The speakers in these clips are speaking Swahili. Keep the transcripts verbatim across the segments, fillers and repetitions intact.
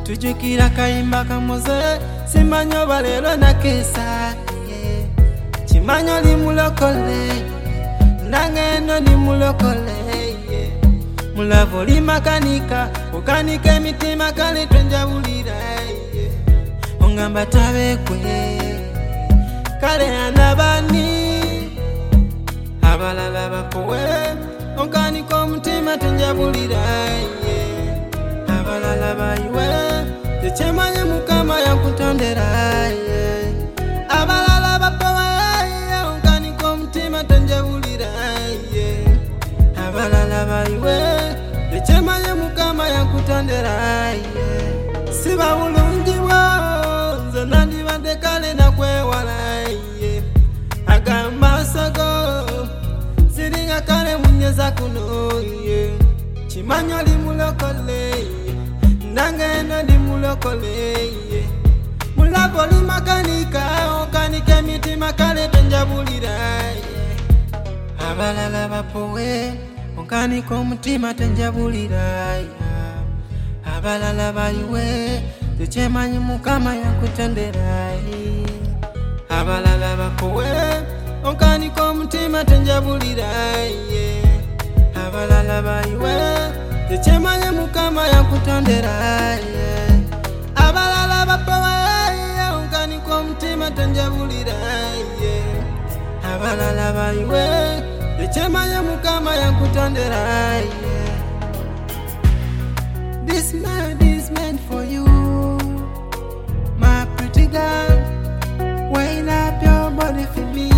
tujukira kayimba kamoze simanyo balero nakesa chimanyo limulokole nangeno limulokole mulavo limakanika ukanike emitima kale twenjabulira ongamba tabekwe kale anabani abalala bapowe onkanike omutima twenjabulira abalala bayiwe tekyemanye mukama yakutondera abalala bapowe onkanike omutima twenjabulira abalala bayiwe tekyemanye mukama yakutondera siba bulungi bwo nze nandibadde kale nakwewala agamba sogo siringa kale munyeza kuno chimanyo limulokole nangeno limulokole mulabo limakanika okanike emitima kale tenjabulira abalala bapowe onkanike omutima tenjabulira abalala bayiwe tekyemanyi mukama yakutondera abalala bapowe onkanike omutima tenjabulira abalala bayiwe tekyemanye mukama yakutondera abalala bapowe onkanike omutima tenjabulira abalala bayiwe tekyemanye mukama yakutondera. This melody is meant for you, my pretty girl. Wind up your body for me,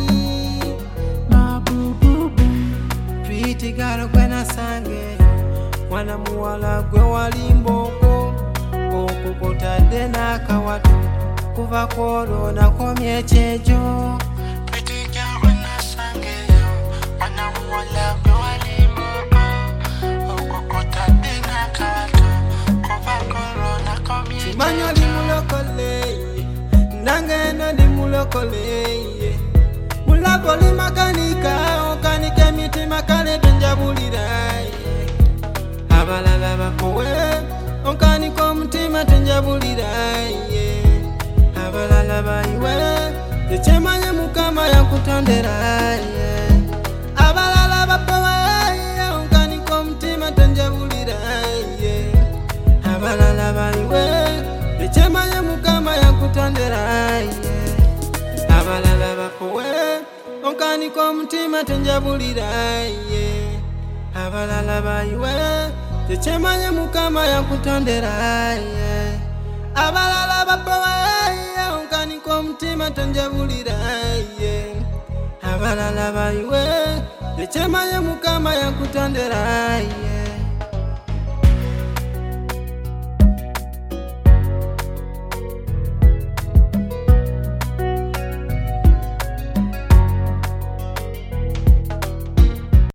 my boo boo boo. Pretty girl, when I sang it, wana muwala gwe walimboko okukota dena kawatu kuva koro na komye chejo. Pretty girl, when I sang it, wana muwala gwe walimboko okukota dena kawatu kuva koro na komye chejo. Chimanyo limulokole nangeno limulokole mulabo limakanika okanike emitima kale tenjabulira abalala bapowe onkanike omutima tenjabulira abalala bayiwe tekyemanye mukama yakutondera abalala bapowe onkanike omutima tenjabulira abalala bayiwe tekyemanye mukama yakutondera abalala bapowe onkanike omutima tenjabulira abalala bayiwe tekyemanye mukama yakutondera abalala bapowe onkanike omutima tenjabulira abalala bayiwe tekyemanye mukama yakutondera.